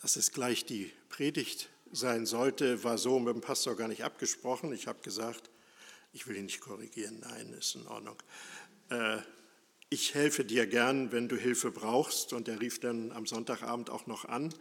Dass es gleich die Predigt sein sollte, war so mit dem Pastor gar nicht abgesprochen. Ich habe gesagt, ich will ihn nicht korrigieren, nein, ist in Ordnung. Ich helfe dir gern, wenn du Hilfe brauchst. Und er rief dann am Sonntagabend auch noch an.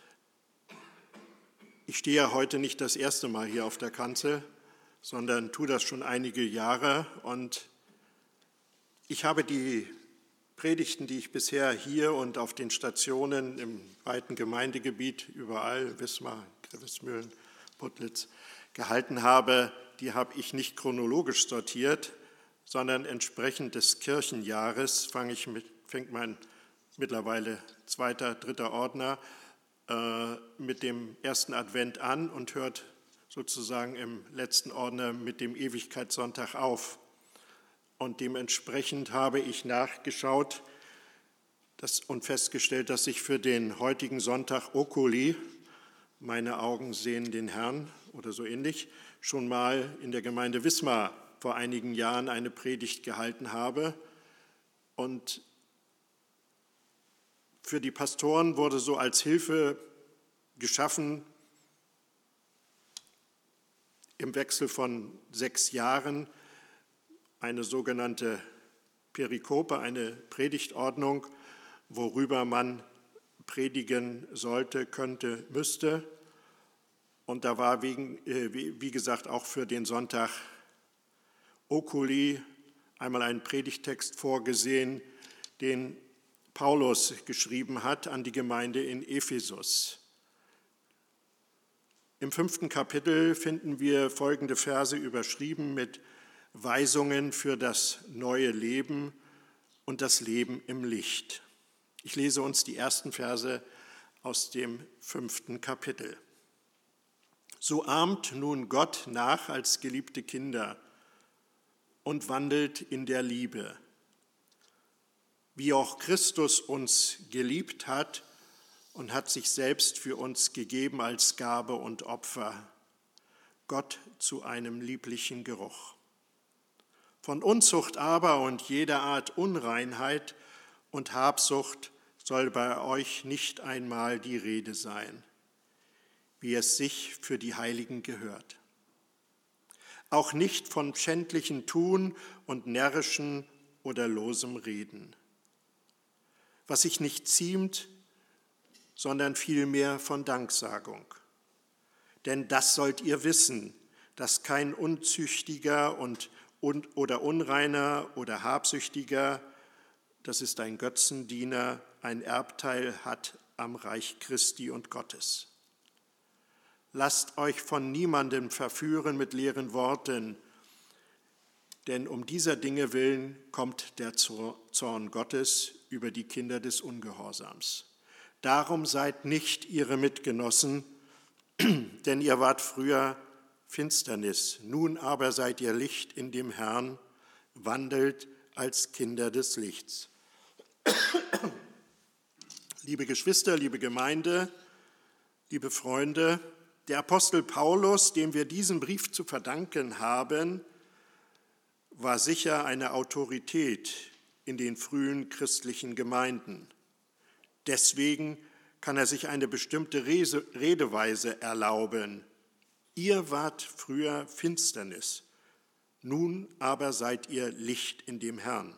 Ich stehe ja heute nicht das erste Mal hier auf der Kanzel, sondern tue das schon einige Jahre. Und ich habe die Predigten, die ich bisher hier und auf den Stationen im weiten Gemeindegebiet, überall, Wismar, Grevesmühlen, Putlitz, gehalten habe, die habe ich nicht chronologisch sortiert, sondern entsprechend des Kirchenjahres fängt mein mittlerweile zweiter, dritter Ordner mit dem ersten Advent an und hört sozusagen im letzten Ordner mit dem Ewigkeitssonntag auf. Und dementsprechend habe ich nachgeschaut und festgestellt, dass ich für den heutigen Sonntag Oculi, meine Augen sehen den Herrn oder so ähnlich, schon mal in der Gemeinde Wismar vor einigen Jahren eine Predigt gehalten habe. Und für die Pastoren wurde so als Hilfe geschaffen, im Wechsel von 6 Jahren eine sogenannte Perikope, eine Predigtordnung, worüber man predigen sollte, könnte, müsste. Und da war wie gesagt auch für den Sonntag Oculi einmal ein Predigttext vorgesehen, den Paulus geschrieben hat an die Gemeinde in Ephesus. Im 5. Kapitel finden wir folgende Verse überschrieben mit Weisungen für das neue Leben und das Leben im Licht. Ich lese uns die ersten Verse aus dem 5. Kapitel. So ahmt nun Gott nach als geliebte Kinder und wandelt in der Liebe, wie auch Christus uns geliebt hat und hat sich selbst für uns gegeben als Gabe und Opfer, Gott zu einem lieblichen Geruch. Von Unzucht aber und jeder Art Unreinheit und Habsucht soll bei euch nicht einmal die Rede sein, wie es sich für die Heiligen gehört. Auch nicht von schändlichen Tun und närrischen oder losem Reden, was sich nicht ziemt, sondern vielmehr von Danksagung. Denn das sollt ihr wissen, dass kein Unzüchtiger oder Unreiner oder Habsüchtiger, das ist ein Götzendiener, ein Erbteil hat am Reich Christi und Gottes. Lasst euch von niemandem verführen mit leeren Worten, denn um dieser Dinge willen kommt der Zorn Gottes über die Kinder des Ungehorsams. Darum seid nicht ihre Mitgenossen, denn ihr wart früher Finsternis, nun aber seid ihr Licht in dem Herrn, wandelt als Kinder des Lichts. Liebe Geschwister, liebe Gemeinde, liebe Freunde, der Apostel Paulus, dem wir diesen Brief zu verdanken haben, war sicher eine Autorität in den frühen christlichen Gemeinden. Deswegen kann er sich eine bestimmte Redeweise erlauben. Ihr wart früher Finsternis, nun aber seid ihr Licht in dem Herrn.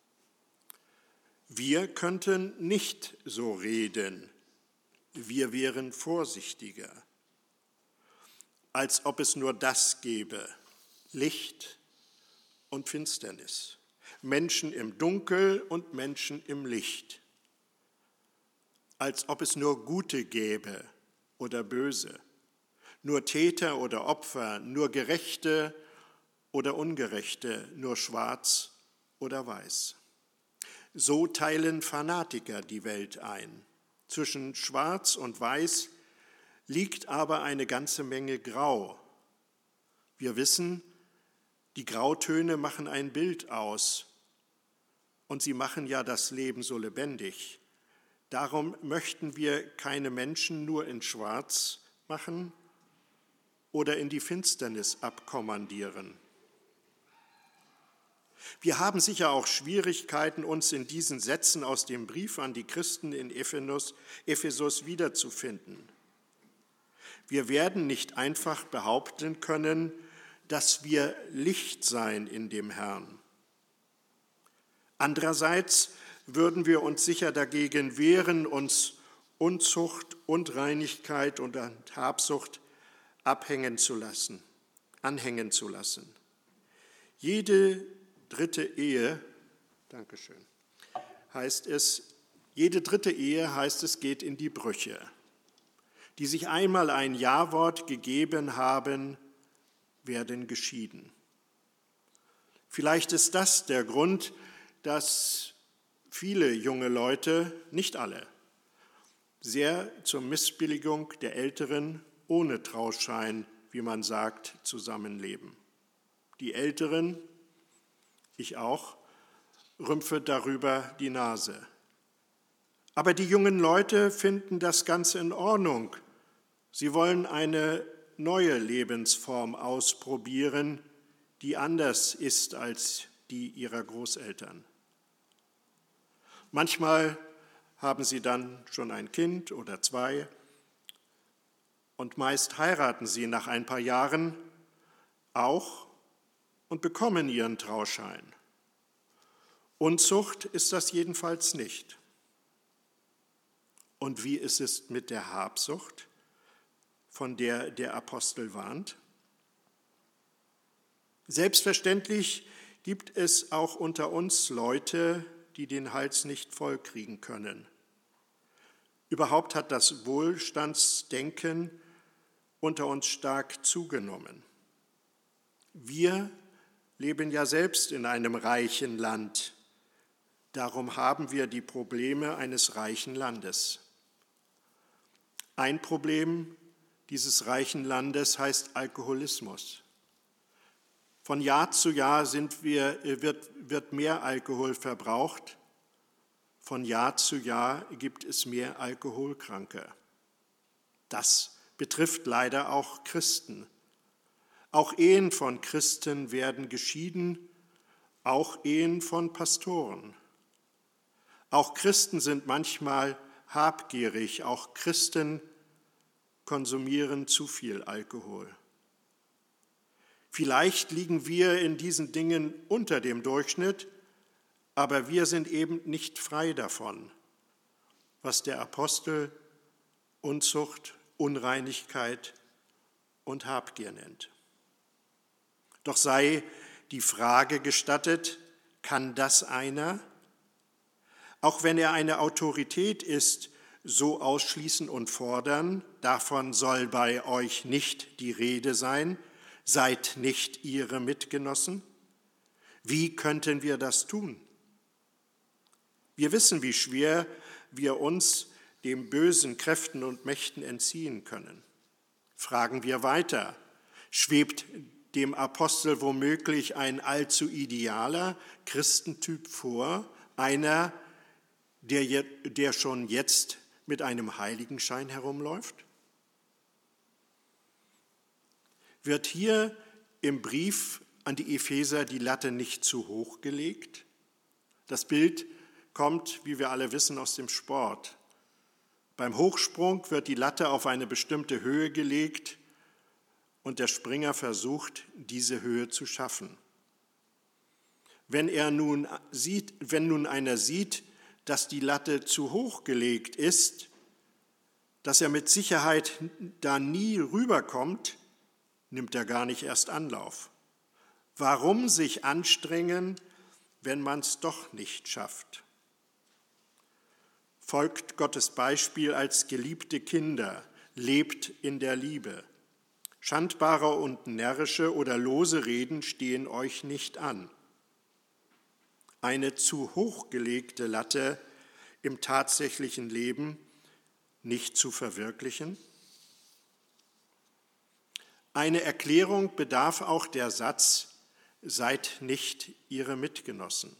Wir könnten nicht so reden, wir wären vorsichtiger, als ob es nur das gäbe, Licht und Finsternis, Menschen im Dunkel und Menschen im Licht, als ob es nur Gute gäbe oder Böse, nur Täter oder Opfer, nur Gerechte oder Ungerechte, nur schwarz oder weiß. So teilen Fanatiker die Welt ein. Zwischen schwarz und weiß liegt aber eine ganze Menge Grau. Wir wissen, die Grautöne machen ein Bild aus und sie machen ja das Leben so lebendig. Darum möchten wir keine Menschen nur in Schwarz machen oder in die Finsternis abkommandieren. Wir haben sicher auch Schwierigkeiten, uns in diesen Sätzen aus dem Brief an die Christen in Ephesus wiederzufinden. Wir werden nicht einfach behaupten können, dass wir Licht seien in dem Herrn. Andererseits würden wir uns sicher dagegen wehren, uns Unzucht, Unreinigkeit und Habsucht anhängen zu lassen. Jede dritte Ehe heißt es, geht in die Brüche. Die sich einmal ein Ja-Wort gegeben haben, werden geschieden. Vielleicht ist das der Grund, dass viele junge Leute, nicht alle, sehr zur Missbilligung der Älteren ohne Trauschein, wie man sagt, zusammenleben. Die Älteren, ich auch, rümpfe darüber die Nase. Aber die jungen Leute finden das ganz in Ordnung. Sie wollen eine neue Lebensform ausprobieren, die anders ist als die ihrer Großeltern. Manchmal haben sie dann schon ein Kind oder zwei und meist heiraten sie nach ein paar Jahren auch und bekommen ihren Trauschein. Unzucht ist das jedenfalls nicht. Und wie ist es mit der Habsucht, von der der Apostel warnt? Selbstverständlich gibt es auch unter uns Leute, die den Hals nicht vollkriegen können. Überhaupt hat das Wohlstandsdenken unter uns stark zugenommen. Wir leben ja selbst in einem reichen Land. Darum haben wir die Probleme eines reichen Landes. Ein Problem dieses reichen Landes heißt Alkoholismus. Von Jahr zu Jahr wird mehr Alkohol verbraucht. Von Jahr zu Jahr gibt es mehr Alkoholkranke. Das betrifft leider auch Christen. Auch Ehen von Christen werden geschieden, auch Ehen von Pastoren. Auch Christen sind manchmal habgierig, auch Christen konsumieren zu viel Alkohol. Vielleicht liegen wir in diesen Dingen unter dem Durchschnitt, aber wir sind eben nicht frei davon, was der Apostel Unzucht, Unreinigkeit und Habgier nennt. Doch sei die Frage gestattet, kann das einer, auch wenn er eine Autorität ist, so ausschließen und fordern, davon soll bei euch nicht die Rede sein, seid nicht ihre Mitgenossen? Wie könnten wir das tun? Wir wissen, wie schwer wir uns den bösen Kräften und Mächten entziehen können. Fragen wir weiter, schwebt dem Apostel womöglich ein allzu idealer Christentyp vor, einer, der schon jetzt mit einem Heiligenschein herumläuft? Wird hier im Brief an die Epheser die Latte nicht zu hoch gelegt? Das Bild kommt, wie wir alle wissen, aus dem Sport. Beim Hochsprung wird die Latte auf eine bestimmte Höhe gelegt und der Springer versucht, diese Höhe zu schaffen. Wenn nun einer sieht, dass die Latte zu hoch gelegt ist, dass er mit Sicherheit da nie rüberkommt, nimmt er gar nicht erst Anlauf. Warum sich anstrengen, wenn man es doch nicht schafft? Folgt Gottes Beispiel als geliebte Kinder, lebt in der Liebe. Schandbare und närrische oder lose Reden stehen euch nicht an. Eine zu hoch gelegte Latte im tatsächlichen Leben nicht zu verwirklichen? Eine Erklärung bedarf auch der Satz, seid nicht ihre Mitgenossen.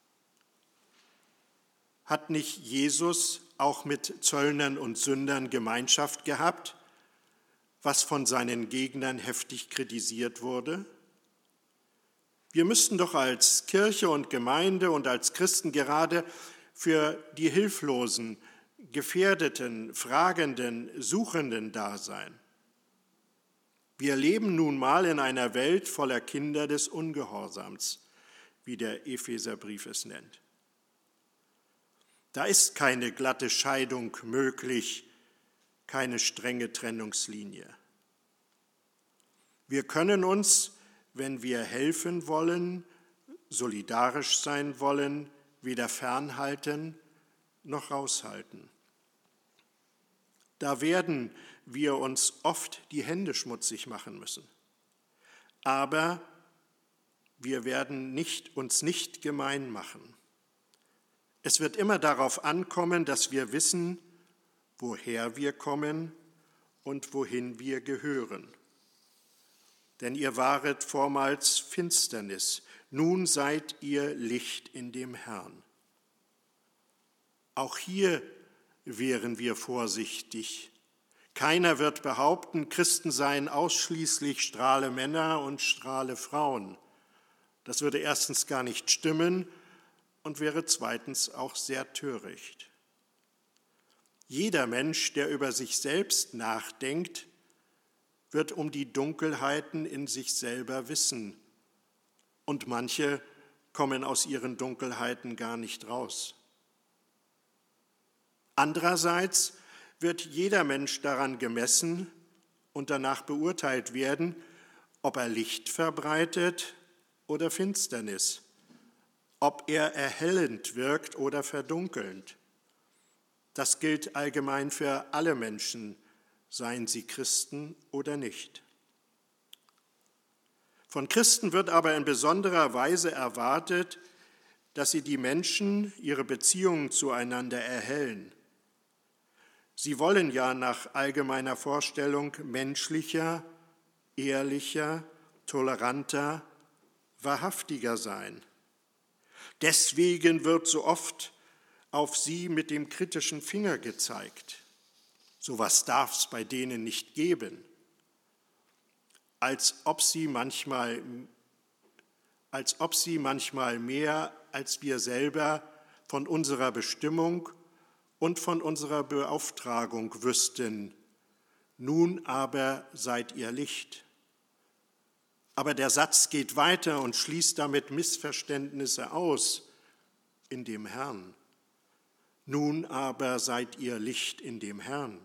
Hat nicht Jesus auch mit Zöllnern und Sündern Gemeinschaft gehabt, was von seinen Gegnern heftig kritisiert wurde? Wir müssten doch als Kirche und Gemeinde und als Christen gerade für die Hilflosen, Gefährdeten, Fragenden, Suchenden da sein. Wir leben nun mal in einer Welt voller Kinder des Ungehorsams, wie der Epheserbrief es nennt. Da ist keine glatte Scheidung möglich, keine strenge Trennungslinie. Wir können uns, wenn wir helfen wollen, solidarisch sein wollen, weder fernhalten noch raushalten. Da werden wir uns oft die Hände schmutzig machen müssen. Aber wir werden uns nicht gemein machen. Es wird immer darauf ankommen, dass wir wissen, woher wir kommen und wohin wir gehören. Denn ihr waret vormals Finsternis, nun seid ihr Licht in dem Herrn. Auch hier wären wir vorsichtig. Keiner wird behaupten, Christen seien ausschließlich strahle Männer und strahle Frauen. Das würde erstens gar nicht stimmen und wäre zweitens auch sehr töricht. Jeder Mensch, der über sich selbst nachdenkt, wird um die Dunkelheiten in sich selber wissen. Und manche kommen aus ihren Dunkelheiten gar nicht raus. Andererseits wird jeder Mensch daran gemessen und danach beurteilt werden, ob er Licht verbreitet oder Finsternis, ob er erhellend wirkt oder verdunkelnd. Das gilt allgemein für alle Menschen, seien sie Christen oder nicht. Von Christen wird aber in besonderer Weise erwartet, dass sie die Menschen, ihre Beziehungen zueinander erhellen. Sie wollen ja nach allgemeiner Vorstellung menschlicher, ehrlicher, toleranter, wahrhaftiger sein. Deswegen wird so oft auf sie mit dem kritischen Finger gezeigt. So was darf es bei denen nicht geben. Als ob sie manchmal mehr als wir selber von unserer Bestimmung und von unserer Beauftragung wüssten. Nun aber seid ihr Licht. Aber der Satz geht weiter und schließt damit Missverständnisse aus in dem Herrn. Nun aber seid ihr Licht in dem Herrn.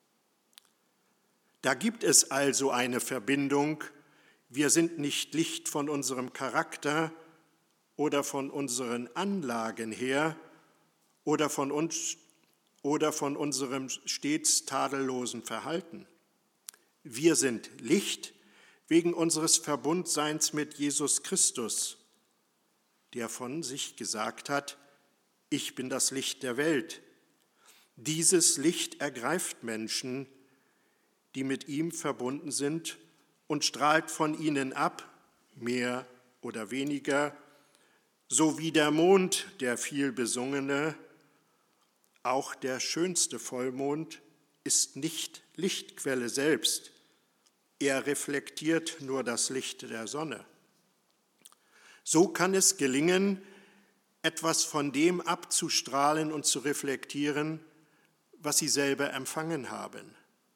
Da gibt es also eine Verbindung. Wir sind nicht Licht von unserem Charakter oder von unseren Anlagen her oder von unserem stets tadellosen Verhalten. Wir sind Licht wegen unseres Verbundseins mit Jesus Christus, der von sich gesagt hat, ich bin das Licht der Welt. Dieses Licht ergreift Menschen, die mit ihm verbunden sind und strahlt von ihnen ab, mehr oder weniger, so wie der Mond, der viel besungene. Auch der schönste Vollmond ist nicht Lichtquelle selbst. Er reflektiert nur das Licht der Sonne. So kann es gelingen, etwas von dem abzustrahlen und zu reflektieren, was sie selber empfangen haben.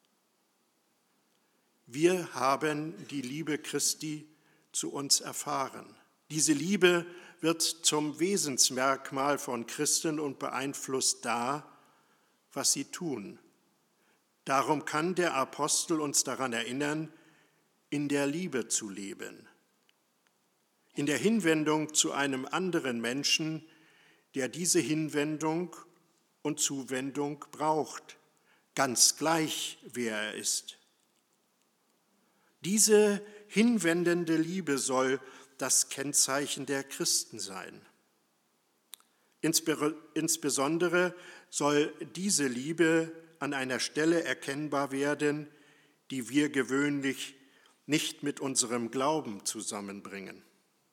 Wir haben die Liebe Christi zu uns erfahren. Diese Liebe wird zum Wesensmerkmal von Christen und beeinflusst was sie tun. Darum kann der Apostel uns daran erinnern, in der Liebe zu leben. In der Hinwendung zu einem anderen Menschen, der diese Hinwendung und Zuwendung braucht, ganz gleich, wer er ist. Diese hinwendende Liebe soll das Kennzeichen der Christen sein. Insbesondere soll diese Liebe an einer Stelle erkennbar werden, die wir gewöhnlich nicht mit unserem Glauben zusammenbringen.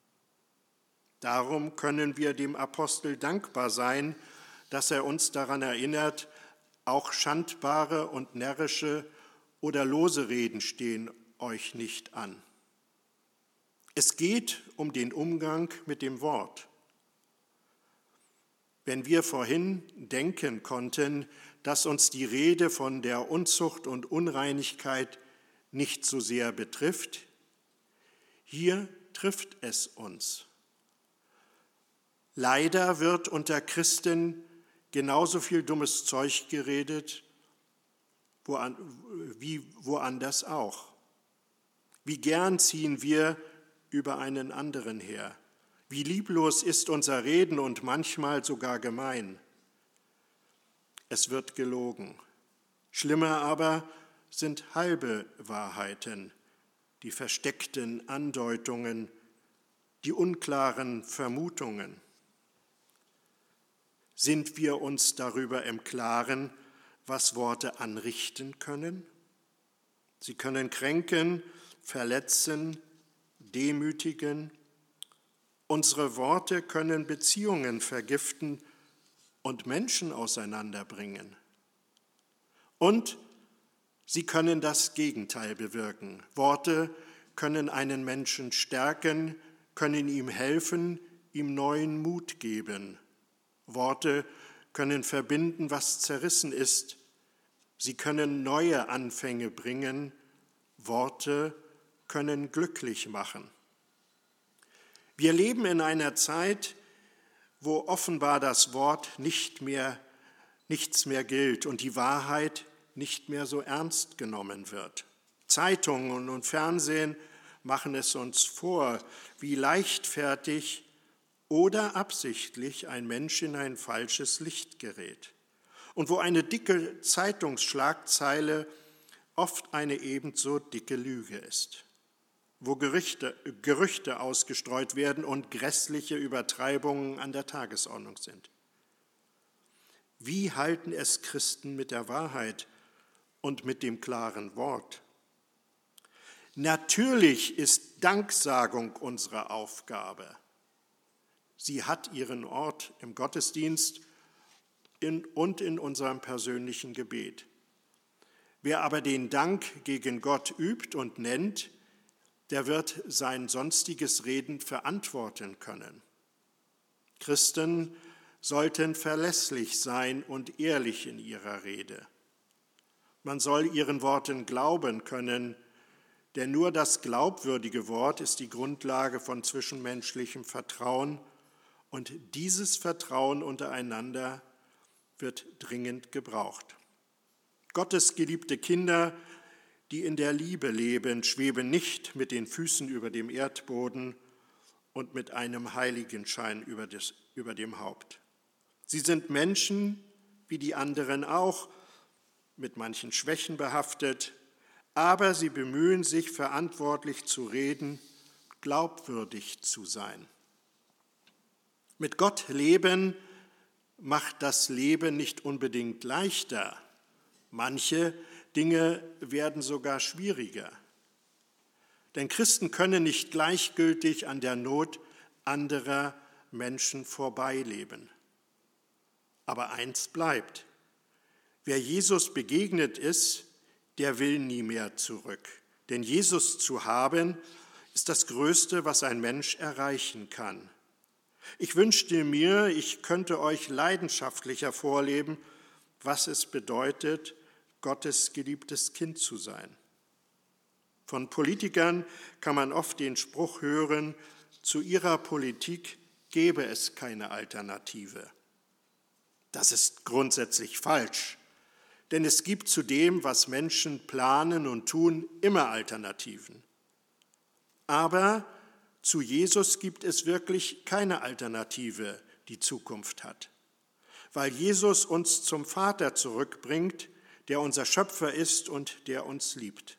Darum können wir dem Apostel dankbar sein, dass er uns daran erinnert, auch schandbare und närrische oder lose Reden stehen euch nicht an. Es geht um den Umgang mit dem Wort. Wenn wir vorhin denken konnten, dass uns die Rede von der Unzucht und Unreinigkeit nicht so sehr betrifft, hier trifft es uns. Leider wird unter Christen genauso viel dummes Zeug geredet wie woanders auch. Wie gern ziehen wir über einen anderen her. Wie lieblos ist unser Reden und manchmal sogar gemein. Es wird gelogen. Schlimmer aber sind halbe Wahrheiten, die versteckten Andeutungen, die unklaren Vermutungen. Sind wir uns darüber im Klaren, was Worte anrichten können? Sie können kränken, verletzen, demütigen. Unsere Worte können Beziehungen vergiften und Menschen auseinanderbringen. Und sie können das Gegenteil bewirken. Worte können einen Menschen stärken, können ihm helfen, ihm neuen Mut geben. Worte können verbinden, was zerrissen ist. Sie können neue Anfänge bringen. Worte können glücklich machen. Wir leben in einer Zeit, wo offenbar das Wort nichts mehr gilt und die Wahrheit nicht mehr so ernst genommen wird. Zeitungen und Fernsehen machen es uns vor, wie leichtfertig oder absichtlich ein Mensch in ein falsches Licht gerät. Und wo eine dicke Zeitungsschlagzeile oft eine ebenso dicke Lüge ist. Wo Gerüchte ausgestreut werden und grässliche Übertreibungen an der Tagesordnung sind. Wie halten es Christen mit der Wahrheit und mit dem klaren Wort? Natürlich ist Danksagung unsere Aufgabe. Sie hat ihren Ort im Gottesdienst und in unserem persönlichen Gebet. Wer aber den Dank gegen Gott übt und nennt, der wird sein sonstiges Reden verantworten können. Christen sollten verlässlich sein und ehrlich in ihrer Rede. Man soll ihren Worten glauben können, denn nur das glaubwürdige Wort ist die Grundlage von zwischenmenschlichem Vertrauen und dieses Vertrauen untereinander wird dringend gebraucht. Gottes geliebte Kinder, die in der Liebe leben, schweben nicht mit den Füßen über dem Erdboden und mit einem Heiligenschein über dem Haupt. Sie sind Menschen, wie die anderen auch, mit manchen Schwächen behaftet, aber sie bemühen sich, verantwortlich zu reden, glaubwürdig zu sein. Mit Gott leben macht das Leben nicht unbedingt leichter. Manche Dinge werden sogar schwieriger. Denn Christen können nicht gleichgültig an der Not anderer Menschen vorbeileben. Aber eins bleibt: Wer Jesus begegnet ist, der will nie mehr zurück. Denn Jesus zu haben, ist das Größte, was ein Mensch erreichen kann. Ich wünschte mir, ich könnte euch leidenschaftlicher vorleben, was es bedeutet, Gottes geliebtes Kind zu sein. Von Politikern kann man oft den Spruch hören, zu ihrer Politik gäbe es keine Alternative. Das ist grundsätzlich falsch, denn es gibt zu dem, was Menschen planen und tun, immer Alternativen. Aber zu Jesus gibt es wirklich keine Alternative, die Zukunft hat, weil Jesus uns zum Vater zurückbringt, der unser Schöpfer ist und der uns liebt.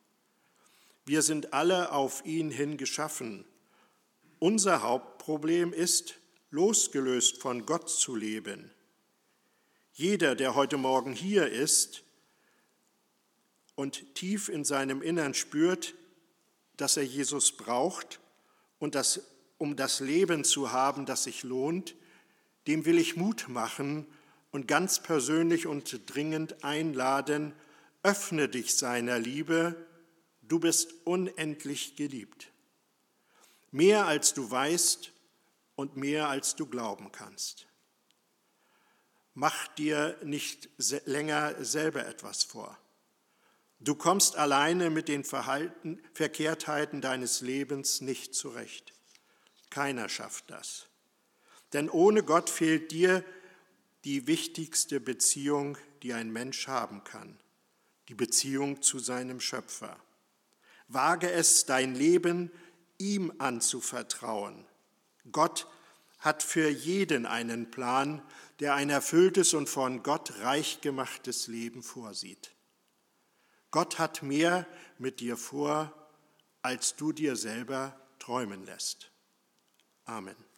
Wir sind alle auf ihn hin geschaffen. Unser Hauptproblem ist, losgelöst von Gott zu leben. Jeder, der heute Morgen hier ist und tief in seinem Innern spürt, dass er Jesus braucht und um das Leben zu haben, das sich lohnt, dem will ich Mut machen und ganz persönlich und dringend einladen: Öffne dich seiner Liebe, du bist unendlich geliebt. mehr als du weißt und mehr als du glauben kannst. Mach dir nicht länger selber etwas vor. Du kommst alleine mit den Verkehrtheiten deines Lebens nicht zurecht. Keiner schafft das. Denn ohne Gott fehlt dir die wichtigste Beziehung, die ein Mensch haben kann, die Beziehung zu seinem Schöpfer. Wage es, dein Leben ihm anzuvertrauen. Gott hat für jeden einen Plan, der ein erfülltes und von Gott reich gemachtes Leben vorsieht. Gott hat mehr mit dir vor, als du dir selber träumen lässt. Amen.